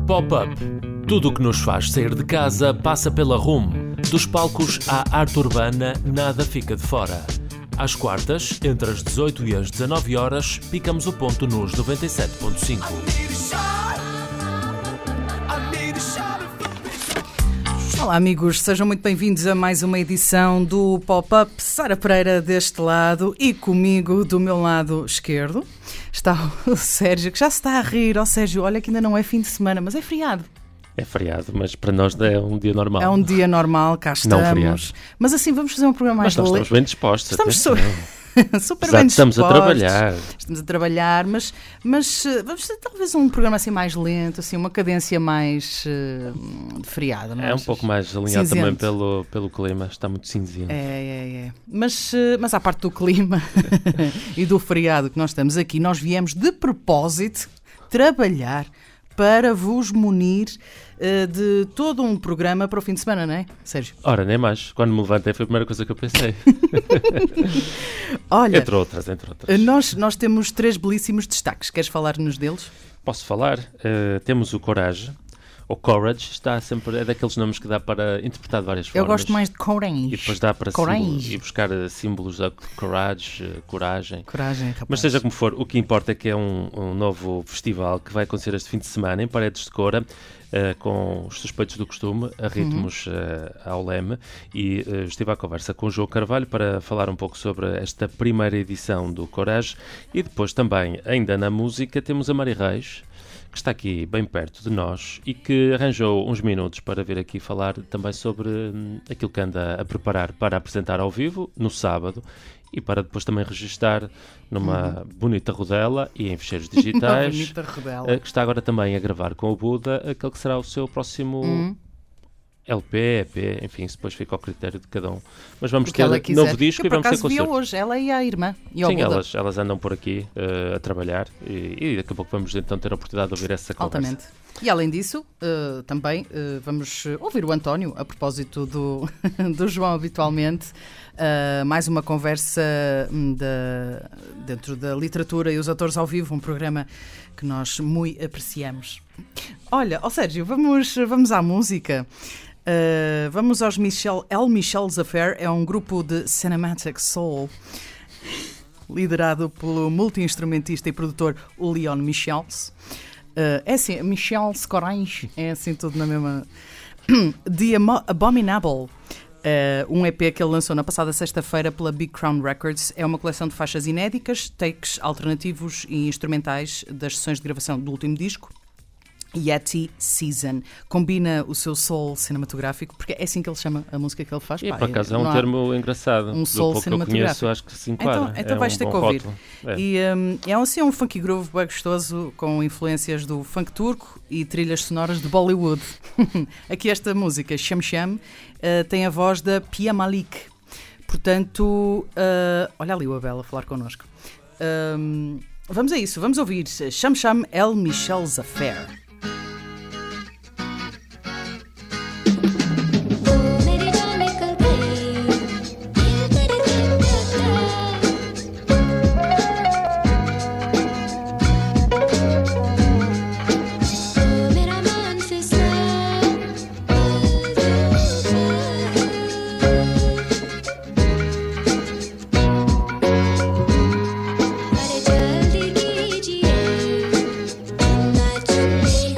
Pop-up. Tudo o que nos faz sair de casa passa pela RUM. Dos palcos à arte urbana, nada fica de fora. Às quartas, entre as 18 e as 19 horas, picamos o ponto nos 97.5. Olá amigos, sejam muito bem-vindos a mais uma edição do Pop-Up. Sara Pereira deste lado e comigo do meu lado esquerdo está o Sérgio, que já se está a rir. Ó Sérgio, olha que ainda não é fim de semana, mas é feriado. É feriado, mas para nós é um dia normal. É um dia normal, cá estamos. Não feriado. Mas assim, vamos fazer um programa mais... Mas nós estamos bem dispostos. Estamos super bem dispostos. Estamos a trabalhar. Estamos a trabalhar, mas vamos ter talvez um programa assim mais lento, assim, uma cadência mais de feriado. Não é um pouco mais alinhado cinzento. Também pelo clima, está muito cinzento. É. Mas à parte do clima e do feriado que nós estamos aqui, nós viemos de propósito trabalhar para vos munir de todo um programa para o fim de semana, não é, Sérgio? Ora, nem mais. Quando me levantei foi a primeira coisa que eu pensei. Olha, entre outras. Nós temos 3 belíssimos destaques. Queres falar-nos deles? Posso falar? Temos o Courage. O Courage é daqueles nomes que dá para interpretar de várias formas. Eu gosto mais de Courage. E depois dá para ir buscar símbolos da coragem. Coragem, rapaz. Mas seja como for, o que importa é que é um novo festival que vai acontecer este fim de semana em Paredes de Coura, com os suspeitos do costume, a ritmos ao leme, e estive à conversa com o João Carvalho para falar um pouco sobre esta primeira edição do Courage. E depois também, ainda na música, temos a Mari Reis, que está aqui bem perto de nós e que arranjou uns minutos para vir aqui falar também sobre aquilo que anda a preparar para apresentar ao vivo no sábado e para depois também registar numa bonita rodela e em ficheiros digitais. Bonita rodela. Que está agora também a gravar com o Buda aquele que será o seu próximo LP, EP, enfim, isso depois fica ao critério de cada um. Mas vamos ter novo disco e vamos ter concerto. Hoje, ela e a irmã. E sim, elas andam por aqui a trabalhar e daqui a pouco vamos então ter a oportunidade de ouvir essa conversa. Altamente. E além disso, também vamos ouvir o António, a propósito do João habitualmente, mais uma conversa dentro da literatura e os atores ao vivo, um programa que nós muito apreciamos. Olha, Sérgio, vamos à música. Vamos aos Michel's Affair, é um grupo de Cinematic Soul liderado pelo multi-instrumentista e produtor o Leon Michels. É assim, Michel's Corange, é assim tudo na mesma. The Abominable, um EP que ele lançou na passada sexta-feira pela Big Crown Records, é uma coleção de faixas inéditas, takes alternativos e instrumentais das sessões de gravação do último disco, Yeti Season. Combina o seu soul cinematográfico, porque é assim que ele chama a música que ele faz. E por acaso é um termo engraçado. Um soul do pouco cinematográfico. Que eu conheço, acho que se enquadra. Então vais ter que ouvir. E é assim um funky groove bem gostoso, com influências do funk turco e trilhas sonoras de Bollywood. Aqui esta música, Sham Sham, tem a voz da Pia Malik. Portanto, olha ali o Abel a falar connosco. Vamos a isso, vamos ouvir Sham Sham El Michel's Affair. जल्दी कीजिए, मैं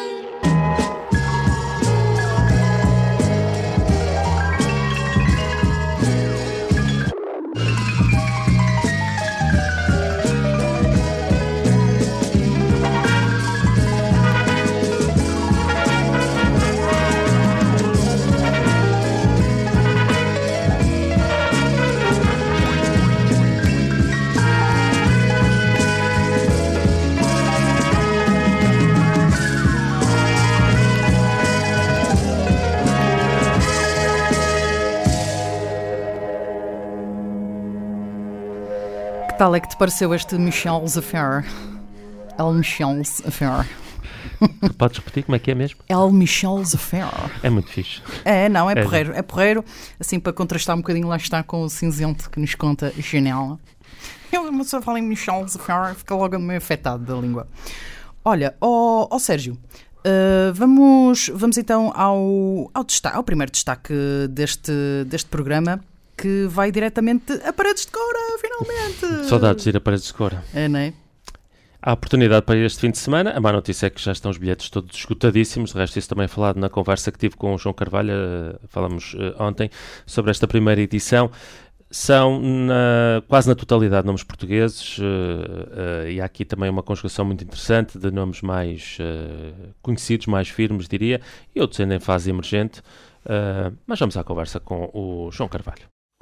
Que tal é que te pareceu este Michel's Affair? El Michel's Affair. Podes repetir como é que é mesmo? El Michel's Affair. É muito fixe. Não, é porreiro. É porreiro, assim, para contrastar um bocadinho, lá está, com o cinzento que nos conta Janela. Uma pessoa fala em Michel's Affair, fica logo meio afetado da língua. Olha, Sérgio, vamos então ao primeiro destaque deste programa, que vai diretamente a Paredes de Coura, finalmente! Saudades de ir a Paredes de Coura. Não é? Há oportunidade para este fim de semana. A má notícia é que já estão os bilhetes todos esgotadíssimos. De resto, isso também falado na conversa que tive com o João Carvalho. Falamos ontem sobre esta primeira edição. São quase na totalidade nomes portugueses e há aqui também uma conjugação muito interessante de nomes mais conhecidos, mais firmes, diria, e outros ainda em fase emergente. Mas vamos à conversa com o João Carvalho.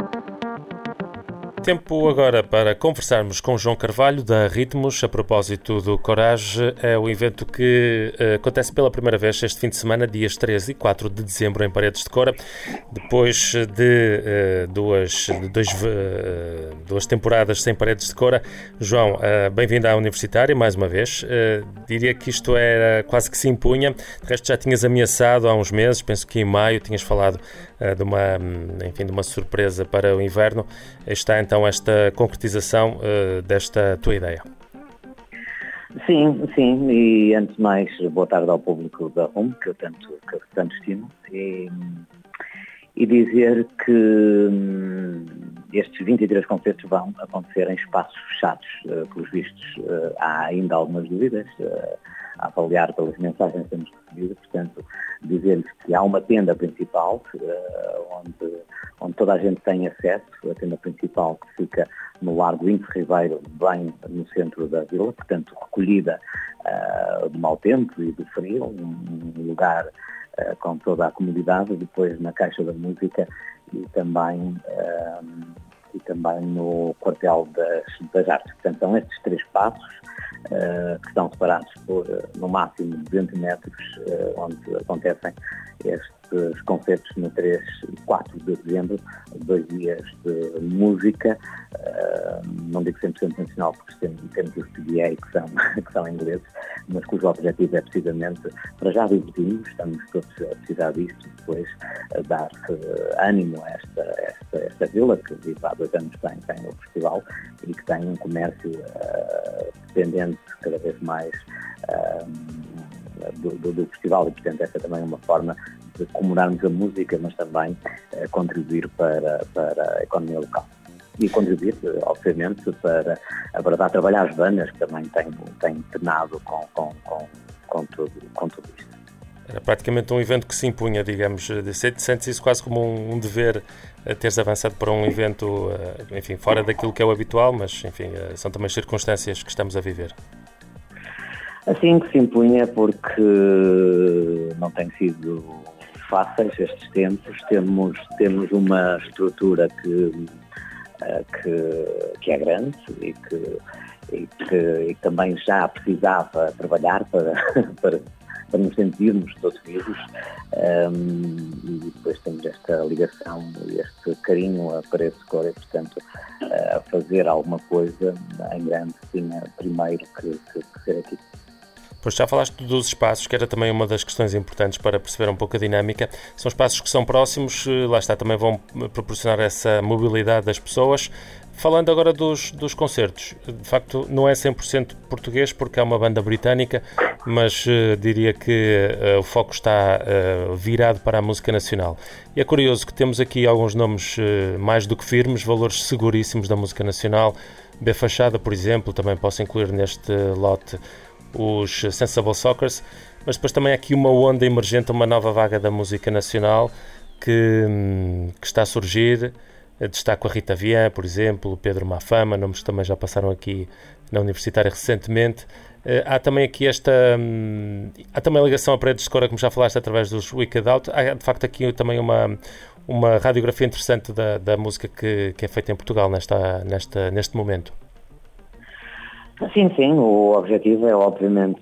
Tempo agora para conversarmos com João Carvalho, da Ritmos, a propósito do Corage. É o evento que acontece pela primeira vez este fim de semana, dias 13 e 4 de dezembro, em Paredes de Coura. Depois de duas temporadas sem Paredes de Coura. João, bem-vindo à Universitária, mais uma vez. Diria que isto era quase que se impunha. De resto, já tinhas ameaçado há uns meses, penso que em maio, tinhas falado de uma surpresa para o inverno. Está então esta concretização desta tua ideia. Sim, e antes de mais, boa tarde ao público da RUM, que eu tanto estimo, e dizer que estes 23 concertos vão acontecer em espaços fechados. Pelos vistos, há ainda algumas dúvidas a avaliar pelas mensagens que temos recebido, portanto, dizer-lhes que há uma tenda principal onde toda a gente tem acesso, a tenda principal que fica no Largo Inco Ribeiro, bem no centro da vila, portanto recolhida do mau tempo e do frio, um lugar com toda a comodidade, depois na Caixa da Música e também no Quartel das Artes. Portanto, são estes 3 espaços que estão separados por no máximo 200 metros, onde acontecem estes concertos no 3 e 4 de dezembro, 2 dias de música, não digo 100% nacional, porque temos os PDA que são ingleses, mas cujo objetivo é precisamente, para já divertirmos, estamos todos a precisar disto, depois dar-se ânimo a esta vila, que vive há 2 anos tem o festival e que tem um comércio dependente cada vez mais do festival, e portanto esta também é uma forma de comemorarmos a música, mas também contribuir para a economia local. E contribuir, obviamente, para dar trabalho às bandas, que também têm penado com tudo isto. Era praticamente um evento que se impunha, digamos. Sentes isso quase como um dever, teres avançado para um evento, enfim, fora daquilo que é o habitual, mas, enfim, são também circunstâncias que estamos a viver. Assim que se impunha, porque não tem sido fáceis estes tempos. Temos uma estrutura que é grande e que também já precisava trabalhar para nos sentirmos todos vivos, e depois temos esta ligação e este carinho a Paredes de Coura, e portanto a fazer alguma coisa em grande tinha primeiro que ser aqui. Pois já falaste dos espaços, que era também uma das questões importantes para perceber um pouco a dinâmica. São espaços que são próximos, lá está, também vão proporcionar essa mobilidade das pessoas. Falando agora dos concertos, de facto não é 100% português, porque há uma banda britânica, mas diria que o foco está virado para a música nacional. E é curioso que temos aqui alguns nomes mais do que firmes, valores seguríssimos da música nacional. B Fachada, por exemplo, também posso incluir neste lote os Sensible Sockers, mas depois também há aqui uma onda emergente, uma nova vaga da música nacional que está a surgir. Destaco a Rita Vian, por exemplo, o Pedro Mafama, nomes que também já passaram aqui na Universitária recentemente. Há também aqui há também a ligação a Paredes de Cora, como já falaste, através dos Wicked Out. Há de facto aqui também uma radiografia interessante da música que é feita em Portugal neste momento. Sim, o objetivo é obviamente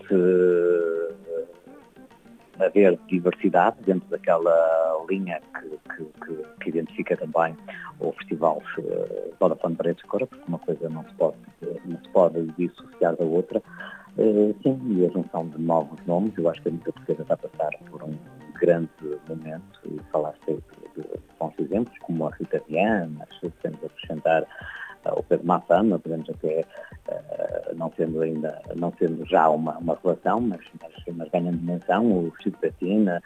haver diversidade dentro daquela linha que identifica também o Festival Vodafone Paredes de Cora, porque uma coisa não se pode dissociar da outra. Sim, e a junção de novos nomes, eu acho que a música portuguesa está a passar por um grande momento, e falaste de bons exemplos, como a Rita Vian, mas podemos acrescentar o Pedro Mafama, podemos até, não sendo já uma relação, mas ganhando dimensão, o Chico Patina,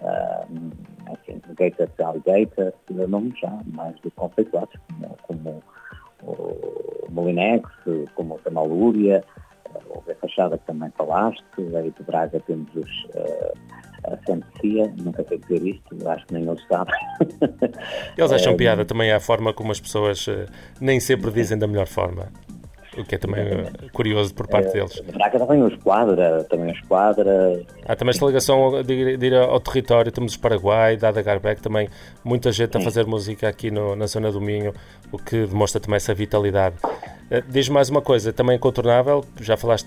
Gator to Alligator, nomes já mais do conceituados, como o Molinex, como o Tamalúria, o Zé Fachada, que também falaste, aí de Braga temos a Santecia, nunca sei dizer isto, acho que nem eles sabem. Eles acham piada também à forma como as pessoas nem sempre dizem da melhor forma, o que é também curioso por parte deles. Braga também o Esquadra. Há também esta ligação de ir ao território, temos os Paraguai, Dada Garbeck, também muita gente a fazer música aqui na zona do Minho, o que demonstra também essa vitalidade. Diz mais uma coisa, também incontornável, já falaste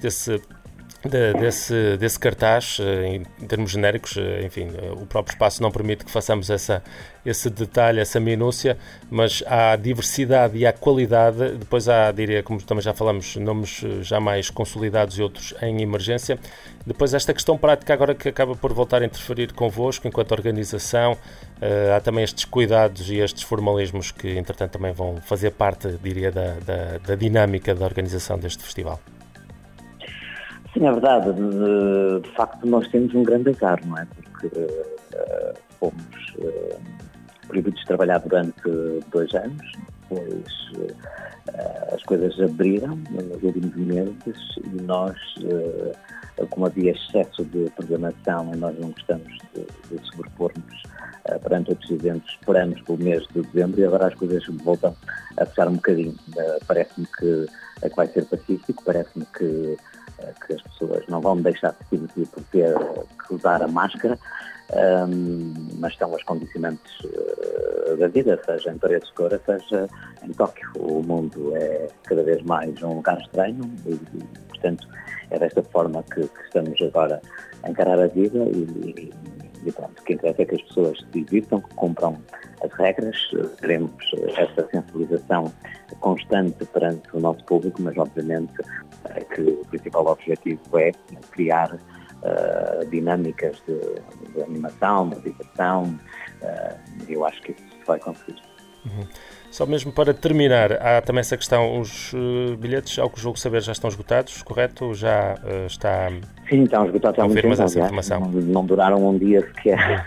desse cartaz, em termos genéricos, enfim, o próprio espaço não permite que façamos esse detalhe, essa minúcia, mas há diversidade e há qualidade, depois há, diria, como também já falamos, nomes já mais consolidados e outros em emergência. Depois esta questão prática agora que acaba por voltar a interferir convosco enquanto organização, há também estes cuidados e estes formalismos que entretanto também vão fazer parte, diria, da dinâmica da organização deste festival. Sim, é verdade. De facto, nós temos um grande azar, não é? Porque fomos proibidos de trabalhar durante 2 anos, depois as coisas abriram nos últimos meses e nós, como havia excesso de programação e nós não gostamos de sobrepor-nos perante outros eventos, esperamos pelo mês de dezembro e agora as coisas voltam a fechar um bocadinho. Parece-me que vai ser pacífico, parece-me que as pessoas não vão deixar de se divertir por ter que usar a máscara, mas são os condicionantes da vida, seja em Paredes de Cora, seja em Tóquio. O mundo é cada vez mais um lugar estranho e portanto, é desta forma que estamos agora a encarar a vida e pronto, o que interessa é que as pessoas se divirtam, que cumpram as regras, teremos esta sensibilização constante perante o nosso público, mas obviamente que o principal objetivo é criar dinâmicas de animação, de diversão, e eu acho que isso se vai conseguir. Só mesmo para terminar, há também essa questão, os bilhetes, ao que julgo saber, já estão esgotados, correto? Já está... Sim, estão esgotados há muito tempo, essa informação. Não duraram um dia sequer.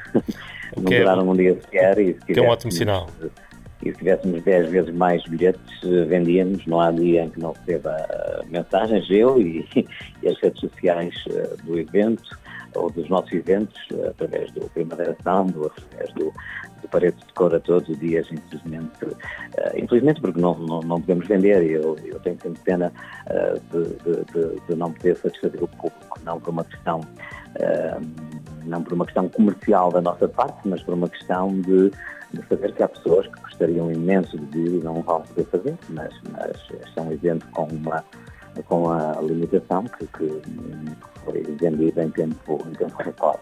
Que é um ótimo sinal. E se tivéssemos 10 vezes mais bilhetes, vendíamos, não há dia em que não receba mensagens, eu e as redes sociais do evento, ou dos nossos eventos, através do Primavera Sound, através do Paredes de Cora, todos os dias, infelizmente porque não podemos vender, e eu tenho sempre pena de não poder satisfazer o público, não por uma questão comercial da nossa parte, mas por uma questão de saber que há pessoas que gostariam imenso de vir e não vão poder fazer, mas é um evento com a limitação que foi vendido em tempo recorde.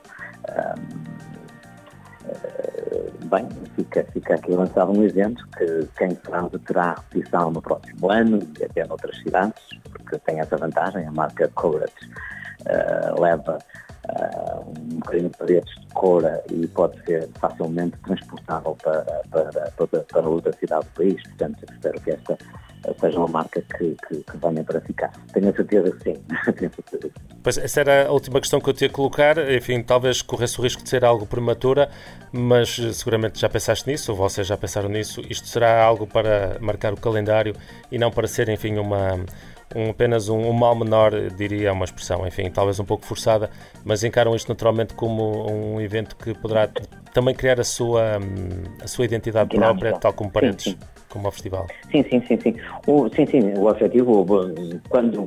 Bem, fica aqui lançado um evento que quem terá repetição no próximo ano e até noutras cidades, porque tem essa vantagem, a marca Corat leva um bocadinho de Paredes de Cora e pode ser facilmente transportável para outra cidade do país, portanto espero que esta seja uma marca que venha para ficar. Tenho a certeza que sim. Pois, essa era a última questão que eu tinha a colocar, enfim, talvez corresse o risco de ser algo prematura, mas seguramente já pensaste nisso, ou vocês já pensaram nisso, isto será algo para marcar o calendário e não para ser, enfim, apenas um mal menor, diria, uma expressão, enfim, talvez um pouco forçada, mas encaram isto naturalmente como um evento que poderá também criar a sua identidade própria, tal como Paredes, sim. Como ao festival. Sim. O objetivo, quando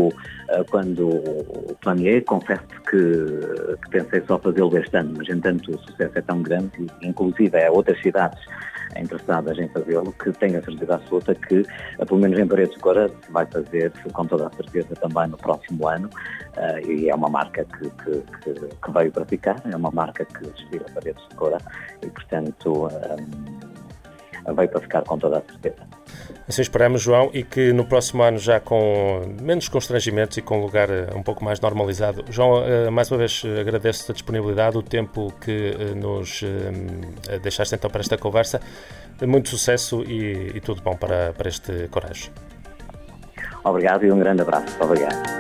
planeei, confesso que pensei só fazê-lo este ano, mas entanto o sucesso é tão grande, e inclusive há outras cidades interessadas em fazê-lo, que tenho a certeza absoluta que, pelo menos em Paredes de Cora, se vai fazer com toda a certeza também no próximo ano, e é uma marca que veio para ficar, é uma marca que inspira Paredes de Cora e, portanto, veio para ficar com toda a certeza. Assim esperamos, João, e que no próximo ano, já com menos constrangimentos e com um lugar um pouco mais normalizado. João, mais uma vez agradeço a disponibilidade, o tempo que nos deixaste então para esta conversa. Muito sucesso e tudo bom para este Coragem. Obrigado e um grande abraço. Obrigado.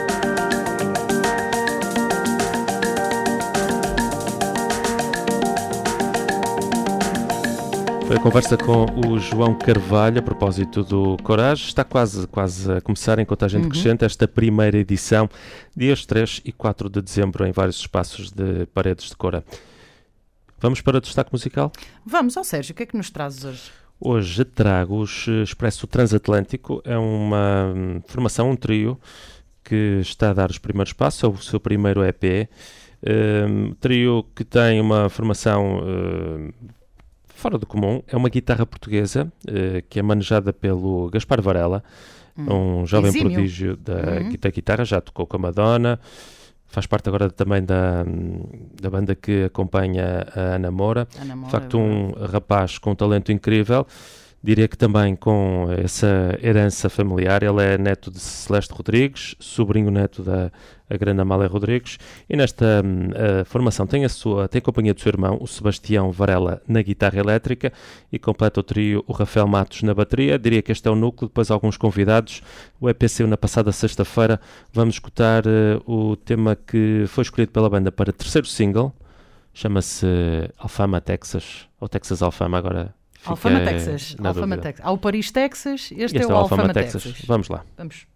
Foi a conversa com o João Carvalho a propósito do Coragem. Está quase a começar em Contagem Decrescente esta primeira edição, dias 3 e 4 de dezembro, em vários espaços de Paredes de Cora. Vamos para o destaque musical? Vamos, Sérgio, o que é que nos trazes hoje? Hoje trago o Expresso Transatlântico, é uma formação, um trio, que está a dar os primeiros passos, é o seu primeiro EP. Trio que tem uma formação fora do comum, é uma guitarra portuguesa que é manejada pelo Gaspar Varela, um jovem prodígio da guitarra, já tocou com a Madonna, faz parte agora também da banda que acompanha a Ana Moura. De facto, um rapaz com um talento incrível, diria que também com essa herança familiar. Ele é neto de Celeste Rodrigues, sobrinho neto da grande Amália Rodrigues, e nesta formação tem a companhia do seu irmão, o Sebastião Varela, na guitarra elétrica, e completa o trio o Rafael Matos na bateria. Diria que este é o núcleo, depois alguns convidados. O EP saiu na passada sexta-feira. Vamos escutar o tema que foi escolhido pela banda para terceiro single, chama-se Alfama Texas, ou Texas Alfama, agora Alfama Texas. Há o Paris Texas, este é o Alfama Texas. Vamos lá. Vamos.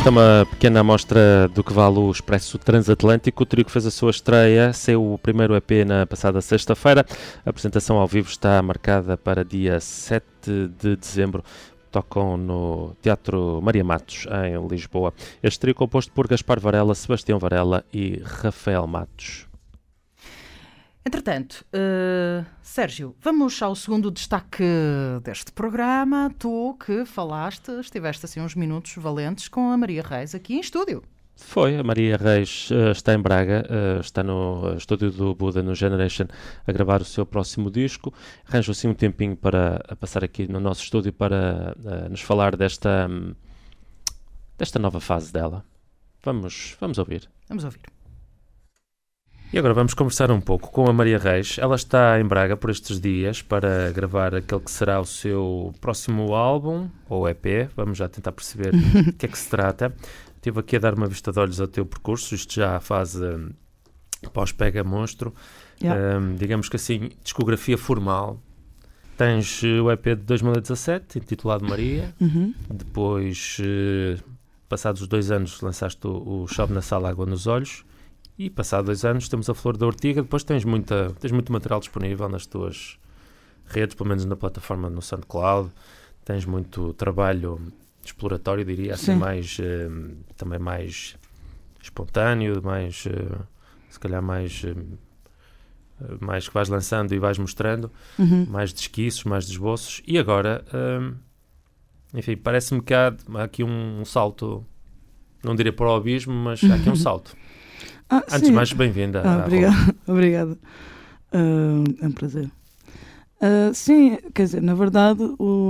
Esta é uma pequena amostra do que vale o Expresso Transatlântico. O trio que fez a sua estreia saiu o primeiro EP na passada sexta-feira. A apresentação ao vivo está marcada para dia 7 de dezembro. Tocam no Teatro Maria Matos, em Lisboa. Este trio composto por Gaspar Varela, Sebastião Varela e Rafael Matos. Entretanto, Sérgio, vamos ao segundo destaque deste programa. Tu que estiveste assim uns minutos valentes com a Maria Reis aqui em estúdio. Foi, a Maria Reis está em Braga, está no estúdio do Buda, no Generation, a gravar o seu próximo disco. Arranjou assim um tempinho para passar aqui no nosso estúdio para nos falar desta nova fase dela. Vamos ouvir. Vamos ouvir. E agora vamos conversar um pouco com a Maria Reis. Ela está em Braga por estes dias para gravar aquele que será o seu próximo álbum, ou EP. Vamos já tentar perceber o que é que se trata. Estive aqui a dar uma vista de olhos ao teu percurso, isto já a fase pós-Pega Monstro. Yeah. Digamos que assim, discografia formal. Tens o EP de 2017, intitulado Maria. Depois, passados 2 anos, lançaste o Chove na Sala, Água nos Olhos. E passados 2 anos temos a Flor da Ortiga. Depois tens muito material disponível nas tuas redes, pelo menos na plataforma no SoundCloud. Tens muito trabalho exploratório, diria, assim, mais, também mais espontâneo, mais, se calhar mais que vais lançando e vais mostrando, mais de esquiços, mais de esboços. E agora, enfim, parece-me que há aqui um salto, não diria para o abismo, mas há aqui um salto. Antes de mais, bem-vinda. Obrigada. É um prazer. Sim, quer dizer, na verdade,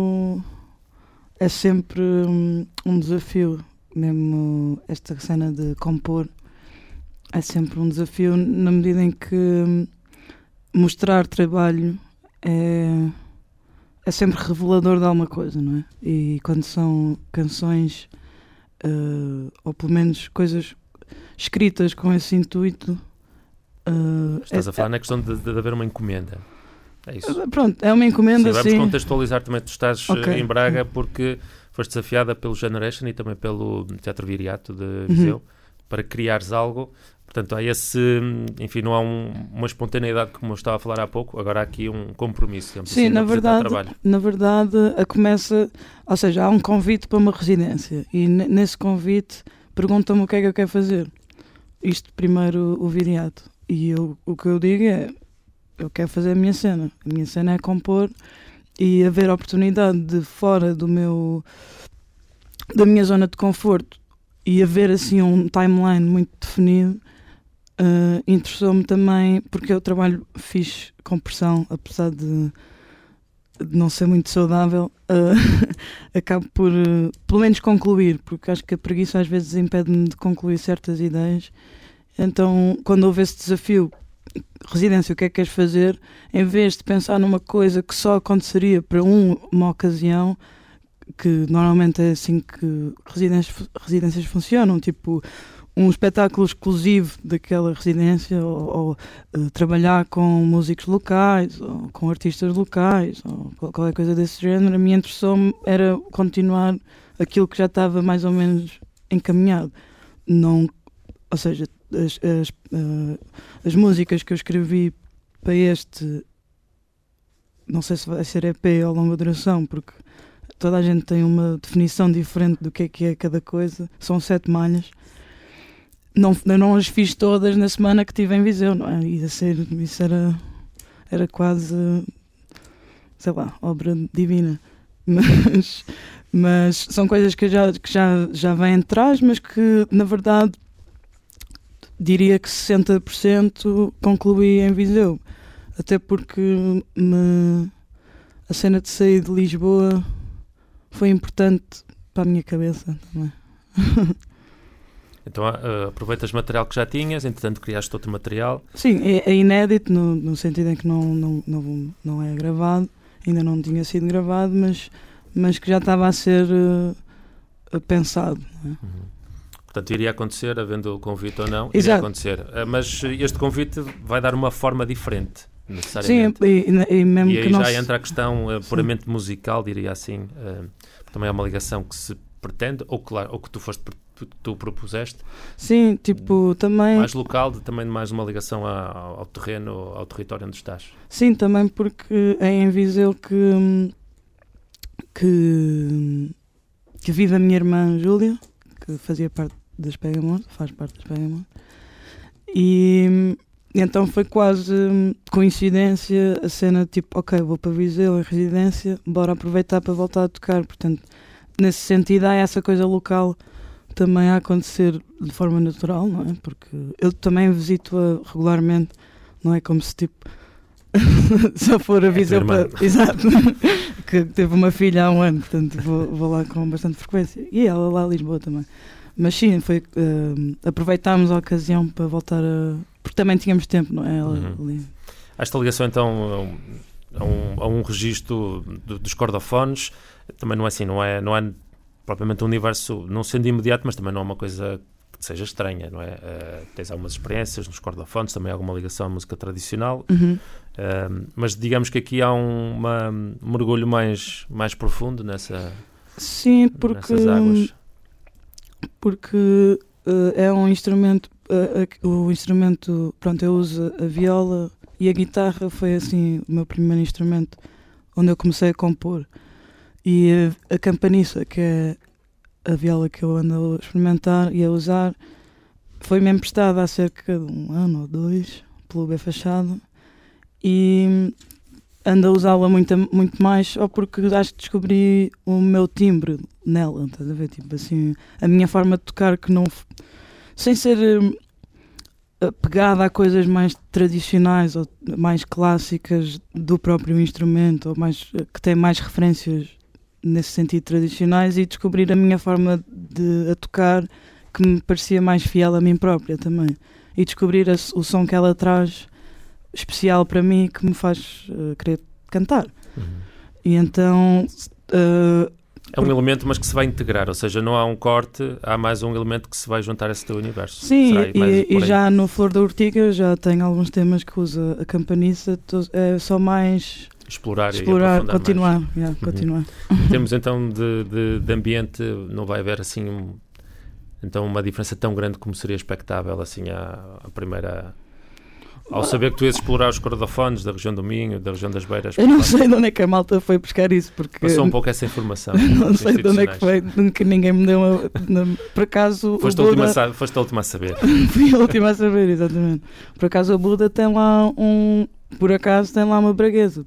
é sempre um desafio, mesmo esta cena de compor, é sempre um desafio na medida em que mostrar trabalho é sempre revelador de alguma coisa, não é? E quando são canções, ou pelo menos coisas escritas com esse intuito. Estás a falar na questão de haver uma encomenda. É isso. Pronto, é uma encomenda, sim. Vamos contextualizar também. Tu estás em Braga porque foste desafiada pelo Generation e também pelo Teatro Viriato de Viseu para criares algo. Portanto, há enfim, não há uma espontaneidade como eu estava a falar há pouco. Agora há aqui um compromisso. Sim, na verdade, começa, ou seja, há um convite para uma residência e nesse convite perguntam-me o que é que eu quero fazer. Isto primeiro o Viriato. E o que eu digo é, eu quero fazer a minha cena. A minha cena é compor e haver oportunidade de fora da minha zona de conforto e haver assim um timeline muito definido. Interessou-me também porque eu trabalho fixe com pressão, apesar de não ser muito saudável, acabo por pelo menos concluir, porque acho que a preguiça às vezes impede-me de concluir certas ideias. Então, quando houve esse desafio, residência, o que é que queres fazer? Em vez de pensar numa coisa que só aconteceria para uma ocasião, que normalmente é assim que residências funcionam, tipo um espetáculo exclusivo daquela residência, ou trabalhar com músicos locais, ou com artistas locais, ou qualquer coisa desse género. A minha intenção era continuar aquilo que já estava mais ou menos encaminhado. Não, ou seja, as músicas que eu escrevi para este, não sei se vai ser EP ou longa duração, porque toda a gente tem uma definição diferente do que é cada coisa. São 7 malhas. Eu não as fiz todas na semana que estive em Viseu, não é? Isso era quase, sei lá, obra divina. Mas são coisas que já vêm atrás, mas que, na verdade, diria que 60% concluí em Viseu. Até porque a cena de sair de Lisboa foi importante para a minha cabeça também. Então aproveitas material que já tinhas, entretanto criaste outro material. Sim, é inédito no sentido em que não é gravado, ainda não tinha sido gravado, mas que já estava a ser pensado. Não é? Portanto, iria acontecer, havendo o convite ou não, Exato. Iria acontecer. Mas este convite vai dar uma forma diferente, necessariamente. Sim, e mesmo e aí que já entra a questão puramente musical, diria assim. Também é uma ligação que se pretende, ou que tu foste tu propuseste? Sim, tipo, também... Mais local, também mais uma ligação ao terreno, ao território onde estás? Sim, também porque é em Viseu que vive a minha irmã Júlia, que fazia parte das Pegamon, faz parte das Pegamon. E então foi quase coincidência a cena, tipo, ok, vou para Viseu em residência, bora aproveitar para voltar a tocar. Portanto, nesse sentido há essa coisa local também a acontecer de forma natural, não é? Porque eu também visito-a regularmente, não é como se tipo só for a Viseu para... Exato, que teve uma filha há um ano, portanto vou lá com bastante frequência. E ela lá a Lisboa também. Mas sim, foi, aproveitámos a ocasião para voltar porque também tínhamos tempo, não é? Ela ali. Esta ligação então a um registro dos cordofones também não é assim, não é propriamente um universo, não sendo imediato, mas também não é uma coisa que seja estranha, não é? Tens algumas experiências nos cordofones, também alguma ligação à música tradicional, mas digamos que aqui há um mergulho mais profundo nessas águas. Porque é um instrumento, o instrumento, pronto, eu uso a viola e a guitarra foi assim o meu primeiro instrumento onde eu comecei a compor. E a campaniça, que é a viola que eu ando a experimentar e a usar, foi-me emprestada há cerca de 1 ano ou 2 pelo B Fachado e ando a usá-la muito mais só porque acho que descobri o meu timbre nela, estás a ver? Tipo assim, a minha forma de tocar que não... sem ser pegada a coisas mais tradicionais ou mais clássicas do próprio instrumento, ou que tem mais referências nesse sentido tradicionais, e descobrir a minha forma de tocar que me parecia mais fiel a mim própria também, e descobrir o som que ela traz especial para mim, que me faz querer cantar. E então é um elemento, mas que se vai integrar, ou seja, não há um corte, há mais um elemento que se vai juntar a esse teu universo. Sim, e já no Flor da Ortiga já tenho alguns temas que usa a campaniça, é só mais explorar e continuar. Continuar. Em termos então de ambiente, não vai haver assim então uma diferença tão grande como seria expectável assim à primeira... Ao saber que tu ias explorar os cordofones da região do Minho, da região das Beiras... Eu não sei de onde é que a malta foi buscar isso, porque... Passou um pouco essa informação. Não sei de onde é que foi, que ninguém me deu por acaso... Foste a última a saber. Fui a última a saber, exatamente. Por acaso o Buda tem lá uma braguesa.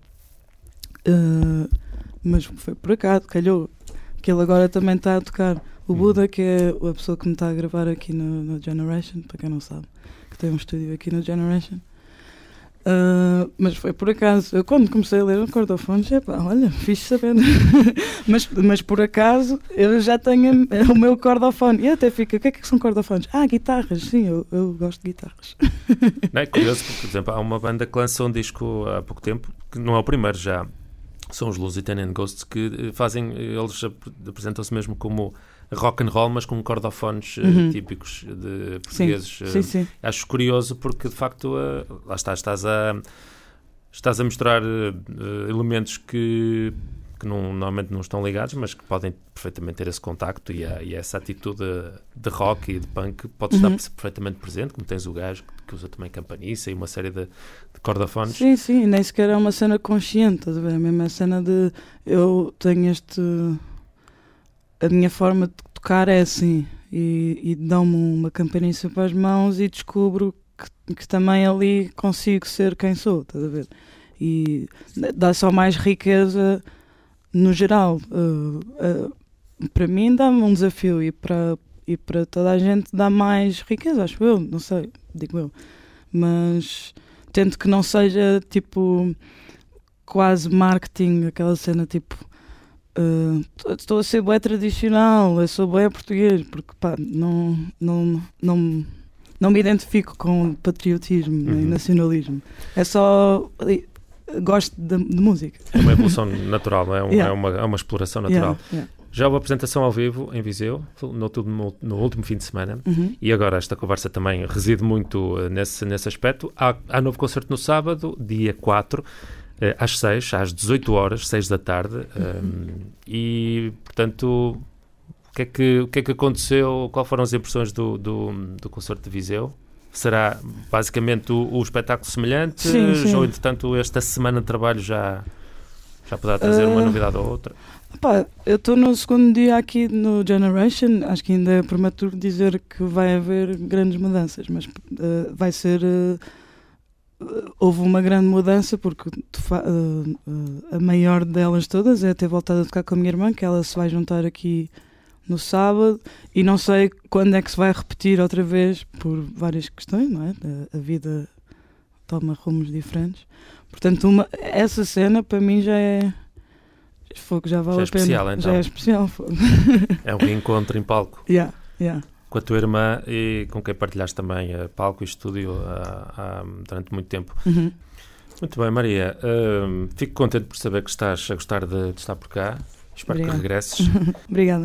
Mas foi por acaso, calhou, que ele agora também está a tocar. O Buda, que é a pessoa que me está a gravar aqui no Generation, para quem não sabe, que tem um estúdio aqui no Generation. Mas foi por acaso. Eu quando comecei a ler o cordofones, olha, fixe sabendo. mas por acaso eu já tenho o meu cordofone. E até fica, o que é que são cordofones? Guitarras, sim, eu gosto de guitarras. Não é curioso, porque, por exemplo, há uma banda que lançou um disco há pouco tempo, que não é o primeiro já, são os Lusitanian Ghosts, que fazem, eles apresentam-se mesmo como rock and roll, mas com cordofones típicos de portugueses. Sim. Acho curioso porque, de facto, lá estás a misturar elementos que normalmente não estão ligados, mas que podem perfeitamente ter esse contacto e essa atitude de rock e de punk pode estar perfeitamente presente, como tens o gajo que usa também campaniça e uma série de cordofones. Sim, nem sequer é uma cena consciente, estás a ver? A mesma cena de eu tenho a minha forma de tocar é assim, e dão-me uma campaniça para as mãos e descubro que também ali consigo ser quem sou, estás a ver? E dá só mais riqueza no geral. Para mim dá-me um desafio e para toda a gente dá mais riqueza, acho eu, não sei, digo eu. Mas tento que não seja tipo quase marketing, aquela cena tipo estou a ser bué tradicional, eu sou bué português, porque não me identifico com patriotismo nem nacionalismo. É só gosto de música. É uma evolução natural, não é? É uma exploração natural. Já houve apresentação ao vivo em Viseu, no último fim de semana, e agora esta conversa também reside muito nesse aspecto. Há novo concerto no sábado, dia 4, às 6, às 18 horas, 6 da tarde, e, portanto, O que é que aconteceu? Qual foram as impressões do concerto de Viseu? Será basicamente o espetáculo semelhante? Sim. Ou, entretanto, esta semana de trabalho já poderá trazer uma novidade ou outra? Eu estou no segundo dia aqui no Generation. Acho que ainda é prematuro dizer que vai haver grandes mudanças, mas vai ser... houve uma grande mudança porque a maior delas todas é ter voltado a tocar com a minha irmã, que ela se vai juntar aqui no sábado, e não sei quando é que se vai repetir outra vez por várias questões, não é? A vida toma rumos diferentes. Portanto, essa cena para mim já é fogo, já vale a pena. Especial, então. Já é especial. Fogo. É um reencontro em palco. Yeah. Com a tua irmã e com quem partilhaste também palco e estúdio durante muito tempo. Uhum. Muito bem, Maria. Fico contente por saber que estás a gostar de estar por cá. Espero que regresses. Obrigada.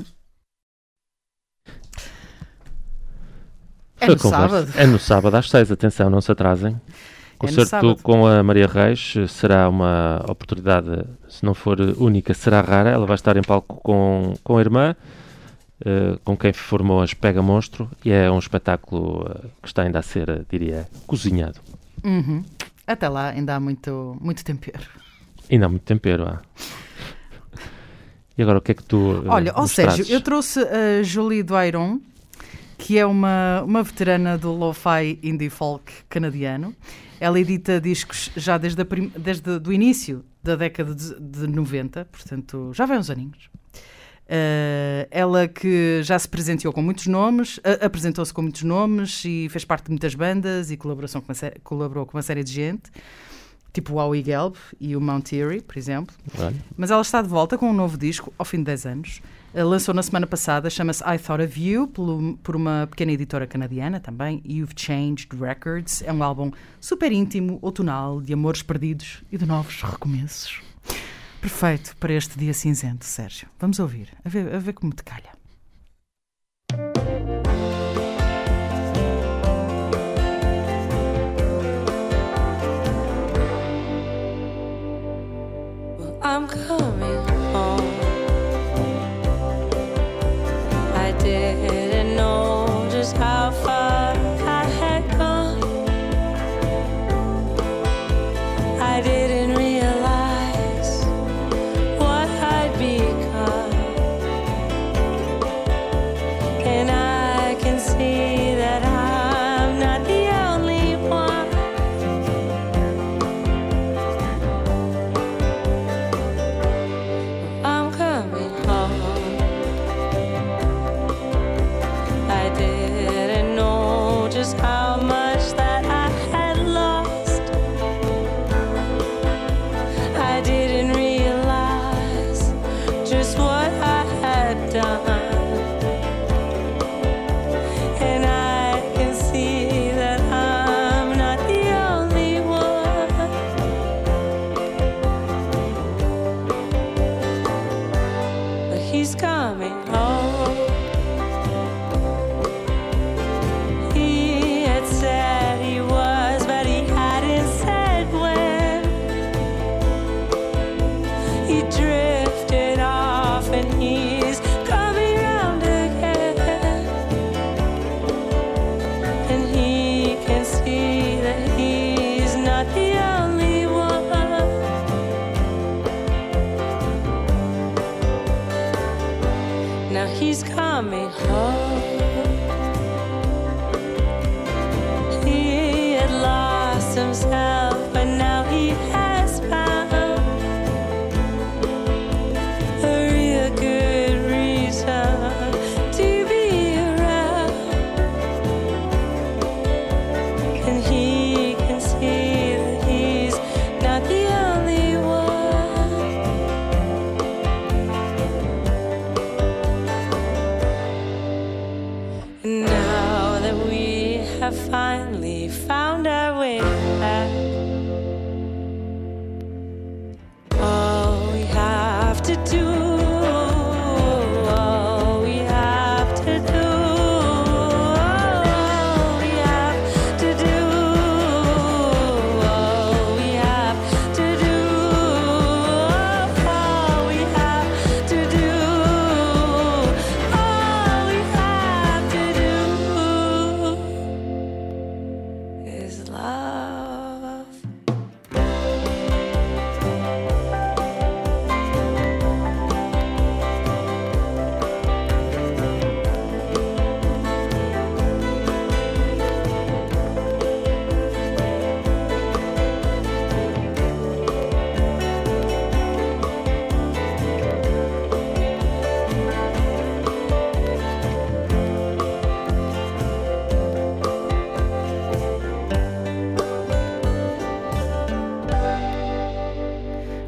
É no sábado. É no sábado às 6, atenção, não se atrasem. O concerto com a Maria Reis será uma oportunidade, se não for única, será rara. Ela vai estar em palco com a irmã, com quem formou as Pega Monstro, e é um espetáculo que está ainda a ser, diria, cozinhado. Uhum. Até lá ainda há muito tempero. Ainda há muito tempero, E agora o que é que tu Olha, Sérgio, trazes? eu trouxe a Julie Doiron, que é uma veterana do lo-fi indie folk canadiano. Ela edita discos já desde o início da década de 90, portanto já vai uns aninhos. Ela que já se presenteou com muitos nomes, apresentou-se com muitos nomes e fez parte de muitas bandas e colaborou com uma série de gente, tipo o Howie Gelb e o Mount Eerie, por exemplo. Mas ela está de volta com um novo disco ao fim de 10 anos. Lançou na semana passada, chama-se I Thought of You, por uma pequena editora canadiana também, You've Changed Records. É um álbum super íntimo, outonal, de amores perdidos e de novos recomeços. Perfeito para este dia cinzento, Sérgio. Vamos ouvir, a ver como te calha. Well, I'm coming home. I didn't know just how far I had gone. I didn't realize what I'd become. And I can see that I'm not the only one. I'm coming home. I didn't know just how much that I had lost. I didn't realize just what I had done. And I can see that I'm not the only one. But he's coming home. He had said he was, but he hadn't said when. He drifted off and he's coming round again. And he can see that he's not the only one. Now he's coming home. He had lost himself, but now he has found a real good reason to be around. And he can see that he's not the only one.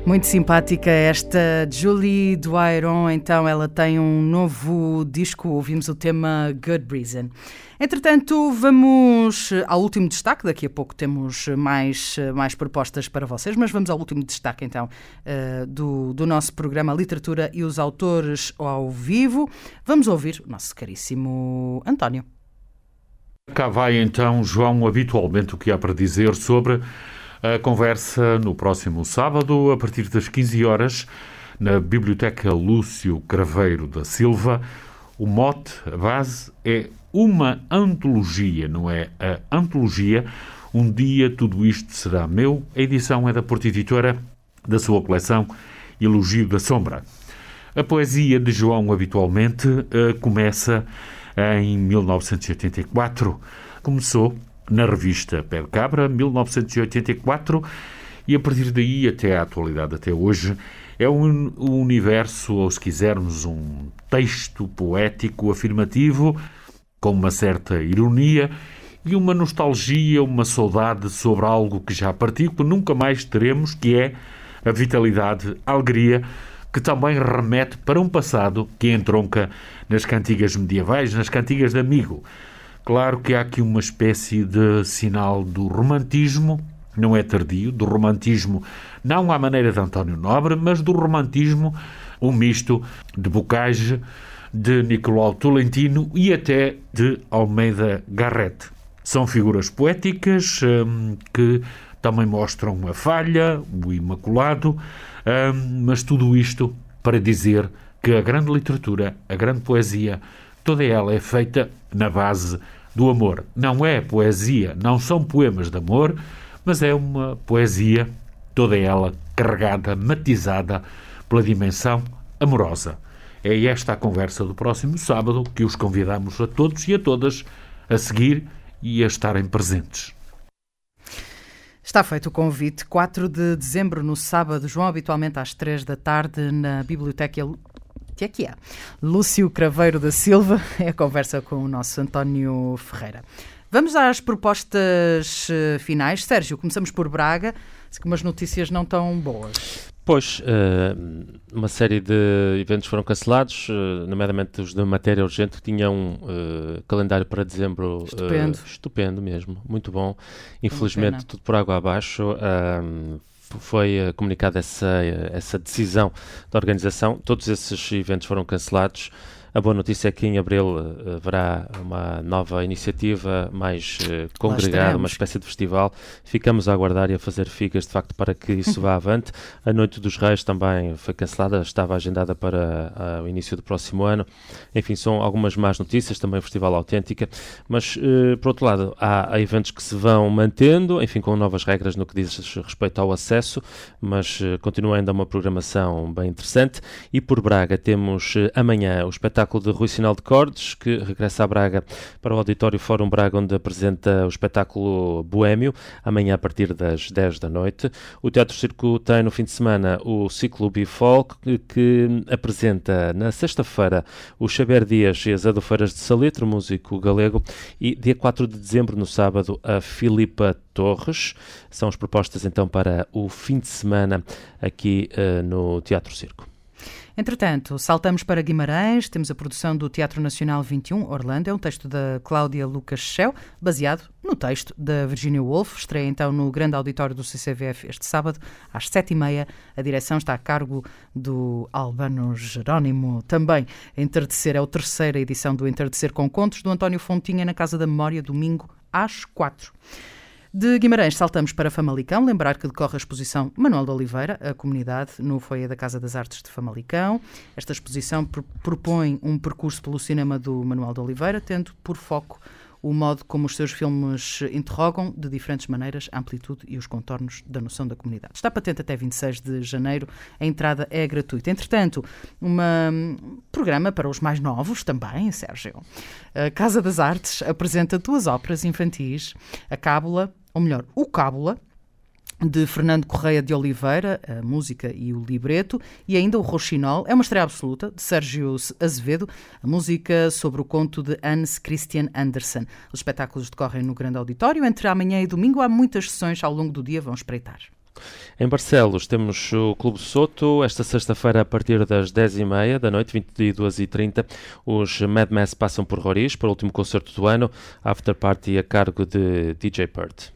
Muito simpática esta Julie Dwyer. Então ela tem um novo disco, ouvimos o tema Good Reason. Entretanto, vamos ao último destaque. Daqui a pouco temos mais propostas para vocês, mas vamos ao último destaque então do nosso programa Literatura e os Autores ao Vivo. Vamos ouvir o nosso caríssimo António. Cá vai então, João, habitualmente o que há para dizer sobre a conversa no próximo sábado, a partir das 15 horas, na Biblioteca Lúcio Craveiro da Silva. O mote, a base, é uma antologia, não é a antologia. Um dia tudo isto será meu. A edição é da Porta Editora, da sua coleção Elogio da Sombra. A poesia de João, habitualmente, começa em 1984. Começou na revista Pé de Cabra, 1984, e a partir daí até à atualidade, até hoje, é um universo, ou se quisermos, um texto poético afirmativo, com uma certa ironia e uma nostalgia, uma saudade sobre algo que já partiu, que nunca mais teremos, que é a vitalidade, a alegria, que também remete para um passado que entronca nas cantigas medievais, nas cantigas de amigo. Claro que há aqui uma espécie de sinal do romantismo, não é tardio, do romantismo não à maneira de António Nobre, mas do romantismo, um misto de Bocage, de Nicolau Tolentino e até de Almeida Garrett. São figuras poéticas que também mostram a falha, o imaculado, mas tudo isto para dizer que a grande literatura, a grande poesia, toda ela é feita na base do amor. Não é poesia, não são poemas de amor, mas é uma poesia, toda ela carregada, matizada pela dimensão amorosa. É esta a conversa do próximo sábado que os convidamos a todos e a todas a seguir e a estarem presentes. Está feito o convite. 4 de dezembro, no sábado, João, habitualmente às 3 da tarde, na Biblioteca Lúcio Craveiro da Silva. É a conversa com o nosso António Ferreira. Vamos às propostas finais. Sérgio, começamos por Braga, com umas notícias não tão boas. Pois, uma série de eventos foram cancelados, nomeadamente os de matéria urgente, que tinham um calendário para dezembro estupendo mesmo, muito bom. Infelizmente, tudo por água abaixo. Foi comunicada essa decisão da organização. Todos esses eventos foram cancelados. A boa notícia é que em abril haverá uma nova iniciativa mais congregada, uma espécie de festival. Ficamos a aguardar e a fazer figas, de facto, para que isso vá avante. A Noite dos Reis também foi cancelada, estava agendada para o início do próximo ano. Enfim, são algumas más notícias, também o Festival Autêntica. Mas, por outro lado, há eventos que se vão mantendo, enfim, com novas regras no que diz respeito ao acesso, mas continua ainda uma programação bem interessante. E por Braga temos amanhã o espetáculo de Rui Sinal de Cordes, que regressa a Braga para o Auditório Fórum Braga, onde apresenta o espetáculo Boémio, amanhã a partir das 10 da noite. O Teatro Circo tem no fim de semana o ciclo Bifolk, que apresenta na sexta-feira o Xavier Dias e as Adofeiras de Salitre, músico galego, e dia 4 de dezembro, no sábado, a Filipa Torres. São as propostas então para o fim de semana aqui no Teatro Circo. Entretanto, saltamos para Guimarães, temos a produção do Teatro Nacional 21, Orlando, é um texto da Cláudia Lucas Schell, baseado no texto da Virginia Woolf. Estreia então no grande auditório do CCVF este sábado, às 7h30. A direção está a cargo do Albano Jerónimo. Também Entardecer é a terceira edição do Entardecer com Contos, do António Fontinha, na Casa da Memória, domingo às 4h. De Guimarães saltamos para Famalicão, lembrar que decorre a exposição Manuel de Oliveira, a comunidade, no foyer da Casa das Artes de Famalicão. Esta exposição propõe um percurso pelo cinema do Manuel de Oliveira, tendo por foco o modo como os seus filmes interrogam, de diferentes maneiras, a amplitude e os contornos da noção da comunidade. Está patente até 26 de janeiro, a entrada é gratuita. Entretanto, um programa para os mais novos também, Sérgio. A Casa das Artes apresenta 2 óperas infantis, a Cábula, ou melhor, o Cábula, de Fernando Correia de Oliveira, a música e o libreto, e ainda o Rouxinol, é uma estreia absoluta, de Sérgio Azevedo, a música sobre o conto de Hans Christian Andersen. Os espetáculos decorrem no grande auditório, entre amanhã e domingo há muitas sessões ao longo do dia, vão espreitar. Em Barcelos temos o Clube Soto, esta sexta-feira a partir das 10h30 da noite, 22h30, os Mad Mass passam por Roriz para o último concerto do ano, after party a cargo de DJ Pert.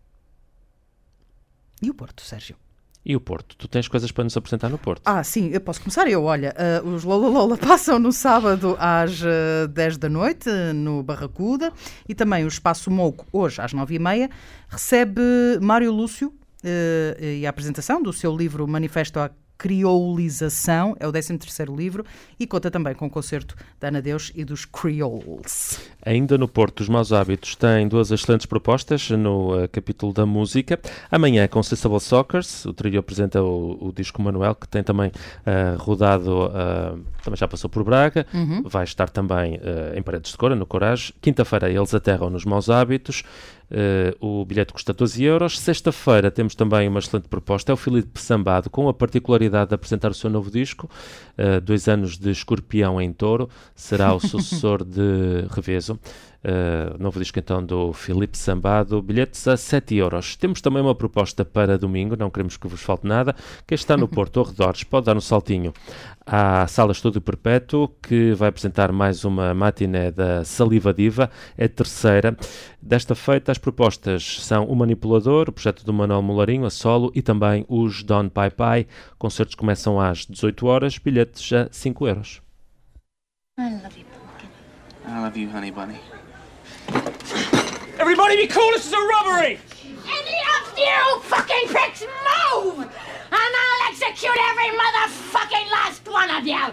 E o Porto, Sérgio? E o Porto? Tu tens coisas para nos apresentar no Porto? Sim, eu posso começar. Olha, os Lola Lola passam no sábado às 10 da noite, no Barracuda, e também o Espaço Moco, hoje às 9h30, recebe Mário Lúcio, e a apresentação do seu livro Manifesto à Crioulização, é o 13º livro, e conta também com o concerto da Ana Deus e dos Creoles. Ainda no Porto, os Maus Hábitos têm duas excelentes propostas no capítulo da música. Amanhã com Sensible Sockers, o trio apresenta o disco Manuel, que tem também rodado, também já passou por Braga, vai estar também em Paredes de Cora, no Corage. Quinta-feira eles aterram nos Maus Hábitos. O bilhete custa 12 euros. Sexta-feira temos também uma excelente proposta, é o Filipe Sambado, com a particularidade de apresentar o seu novo disco, 2 anos de Escorpião em Touro, será o sucessor de Reveso. Novo disco então do Filipe Sambado, bilhetes a 7 euros. Temos também uma proposta para domingo, não queremos que vos falte nada. Quem está no Porto ou arredores pode dar um saltinho à Sala Estúdio Perpétuo, que vai apresentar mais uma matiné da Saliva Diva, é a terceira. Desta feita, as propostas são o Manipulador, o projeto do Manuel Molarinho, a solo, e também os Don Pai Pai. Concertos começam às 18 horas, bilhetes a 5 euros. I love you, Pumpkin. I love you, honey bunny. Everybody be cool, this is a robbery! Any of you fucking pricks move! And I'll execute every motherfucking last one of you!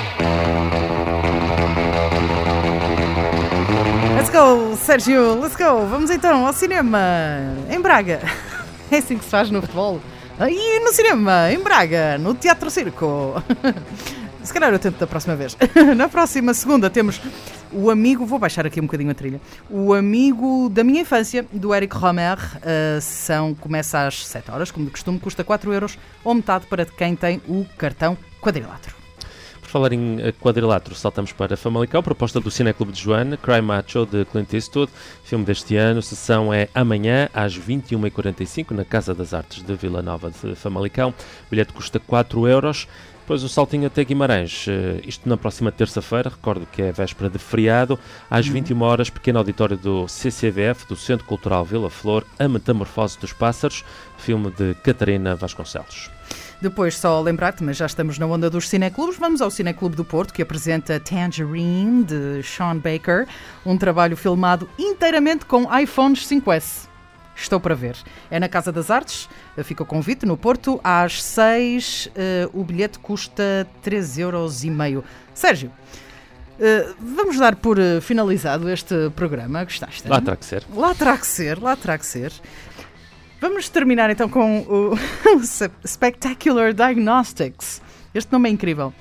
Let's go, Sérgio, let's go! Vamos então ao cinema, em Braga. É assim que se faz no futebol. E no cinema, em Braga, no Teatro Circo. Se calhar eu tento da próxima vez. Na próxima segunda temos o amigo, vou baixar aqui um bocadinho a trilha, o amigo da minha infância, do Eric Romer. A sessão começa às 7 horas, como de costume, custa 4 euros, ou metade para quem tem o cartão Quadrilátero. Por falar em quadrilátero, saltamos para Famalicão, proposta do Cineclube de Joana, Cry Macho, de Clint Eastwood, filme deste ano. A sessão é amanhã, às 21h45, na Casa das Artes de Vila Nova de Famalicão. O bilhete custa 4 euros. Depois o saltinho até Guimarães, isto na próxima terça-feira, recordo que é véspera de feriado, às 21 horas, pequeno auditório do CCVF, do Centro Cultural Vila Flor, A Metamorfose dos Pássaros, filme de Catarina Vasconcelos. Depois, só lembrar-te, mas já estamos na onda dos cineclubes, vamos ao Cineclube do Porto, que apresenta Tangerine, de Sean Baker, um trabalho filmado inteiramente com iPhones 5S. Estou para ver. É na Casa das Artes, fica o convite, no Porto, às 6, o bilhete custa 3,5 euros. Sérgio, vamos dar por finalizado este programa, gostaste? Lá terá que ser. Lá terá que ser, lá terá que ser. Vamos terminar então com o Spectacular Diagnostics. Este nome é incrível.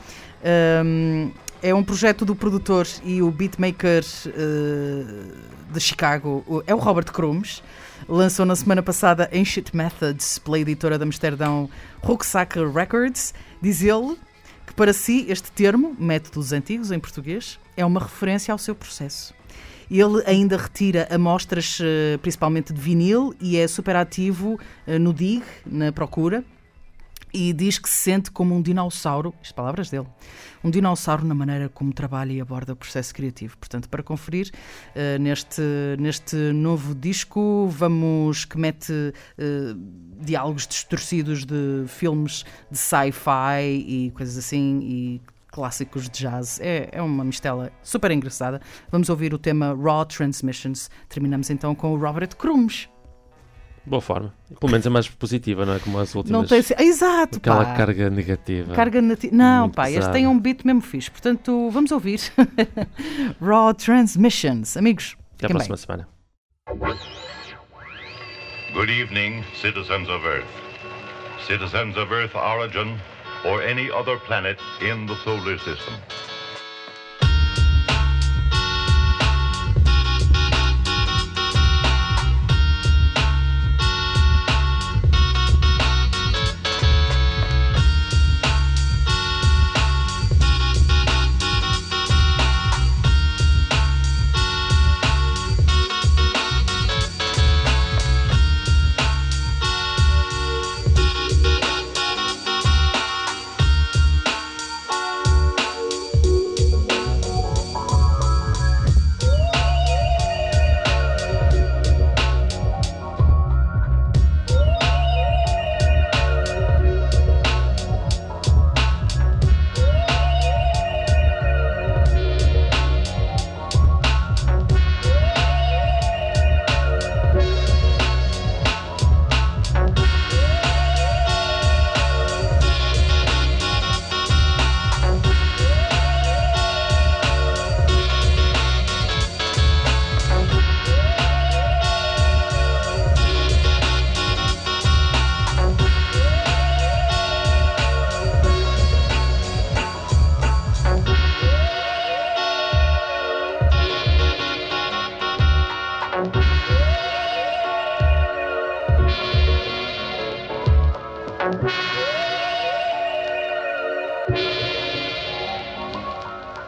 É um projeto do produtor e o beatmaker de Chicago, é o Robert Crumb. Lançou na semana passada Ancient Methods pela editora de Amsterdão Rucksack Records. Diz ele que para si este termo, métodos antigos em português, é uma referência ao seu processo. Ele ainda retira amostras principalmente de vinil e é super ativo no dig, na procura, e diz que se sente como um dinossauro, as palavras dele, um dinossauro na maneira como trabalha e aborda o processo criativo. Portanto, para conferir neste novo disco, que mete diálogos distorcidos de filmes de sci-fi e coisas assim, e clássicos de jazz. É uma mistela super engraçada. Vamos ouvir o tema Raw Transmissions. Terminamos então com o Robert Crumb. Boa forma. Pelo menos é mais positiva, não é? Como as últimas. Não tem... Exato, aquela pá. carga negativa. Não, muito pá, pesada. este tem um beat mesmo fixe. Portanto, vamos ouvir Raw Transmissions. Amigos, Até a próxima semana. Good evening, citizens of Earth. Citizens of Earth origin or any other planet in the solar system.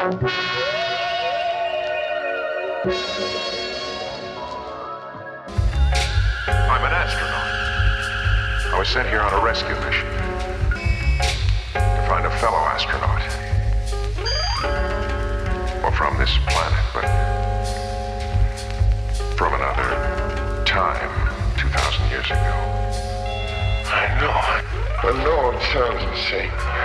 I'm an astronaut. I was sent here on a rescue mission to find a fellow astronaut. Well, from this planet, but from another time, 2,000 years ago. I know it sounds insane.